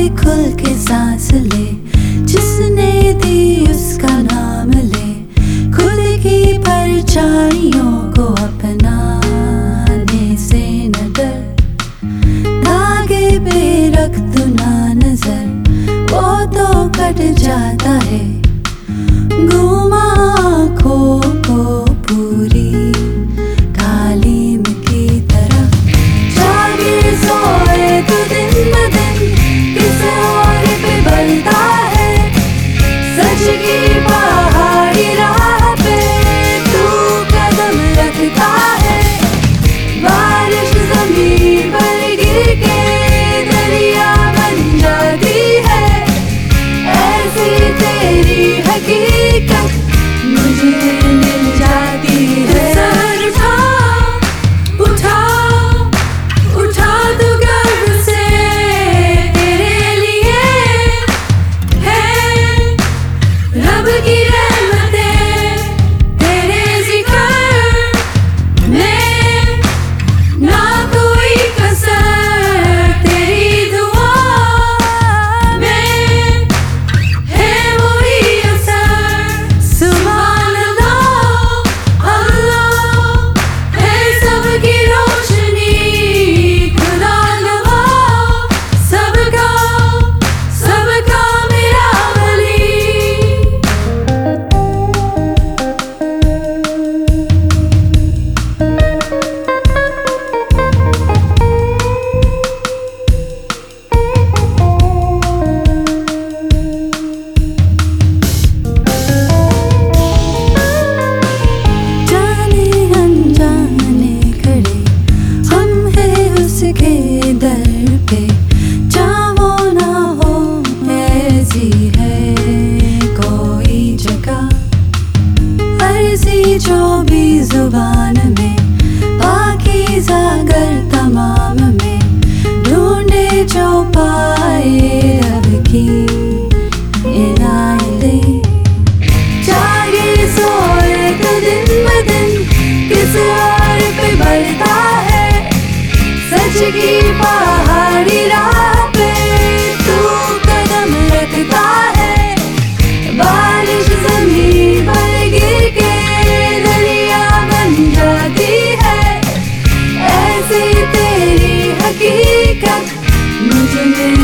कोई खुल के सांस ले, जिसने दी उसका नाम ले। खुद की परछाइयों को अपनाने से न डर, धागे पे रख दो ना नजर, वो तो कट जाता है। घुमा आँखों को पूरी तालीम की तरह, जागे सोए तो दिन ब दिन किस और पे बलता है। सच की पहाड़ी राह पे तू कदम रखता है। बारिश जमीन पर गिर के दरिया बन जाती है, ऐसी तेरी हकीकत मुझे मिल जाती है। सर उठा उठा तो गर्व से, तेरे लिए है रब की रहमतें, तेरे जिक्र में ना कोई कसर, तेरी दुआ में है वही असर। सुभान अल्लाह, अल्लाह है सबकी रोशनी, खुदा नवा सबका सबका मेरा वली। जाने अनजाने खड़े हम हैं उसके दर पे, चाहो ना हो ऐसी है कोई जगह। अर्जी जो भी जुबान में, पाकीज़ा गर तमाम में, ढूंढे जो पाए रब की इनायतें। जागे सोए तो दिन ब दिन किस और पे बलता है। सच की पहाड़ी राह पे तू कदम रखता है। बारिश जमीन पर गिर के दरिया बन जाती है, ऐसी तेरी हकीकत मुझे